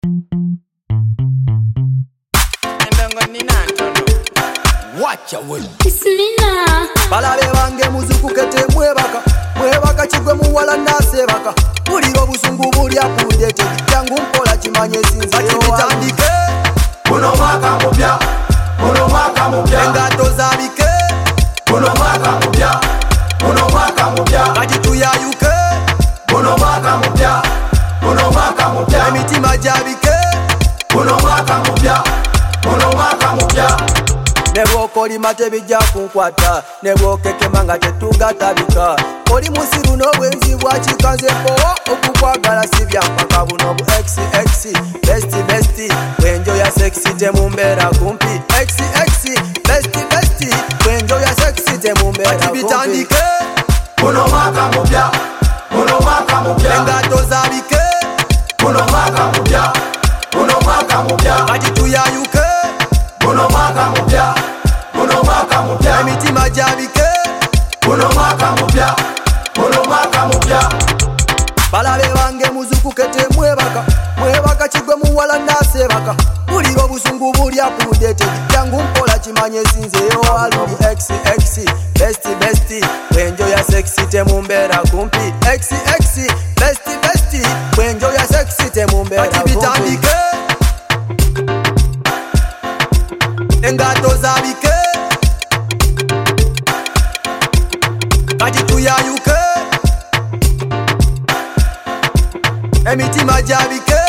Watch your way. Ismina Balabe bange muzukukete mwebaka kigwe muwala nasebaka buliro busungu bulya kudete jangu mpola kimanye sinze bitandike Buno mwaka mupya engato zabike Buno mwaka mupya kati tuyayuke Buno mwaka mupya emitima jabike Buno mwaka mupya nebwokolima tebijja kunkwata nebwokekema nga tetugatabika oli musiru n'obwenzi bwakikanzepo okukwagala sibyampaka buno bu xx besti bwenjoya sexy temumbeera kumpi xx besti bwenjoya sexy temumbeera kumpi bitandike Buno mwaka mupya engato zabike Buno mwaka mupya kati tuyayuke Buno mwaka mupya emitima jabike Buno mwaka mupya balabe bange muzukukete mwebaka kigwe muwala nasebaka buliro busungu bulya kudete jangu mpola kimanye sinzeyo aluli xx besti bwenjoya sexy temumbeera kumpi xx besti bwenjoya sexy temumbeera kumpi bitandike engato zabike kati tuyayuke emitima jabike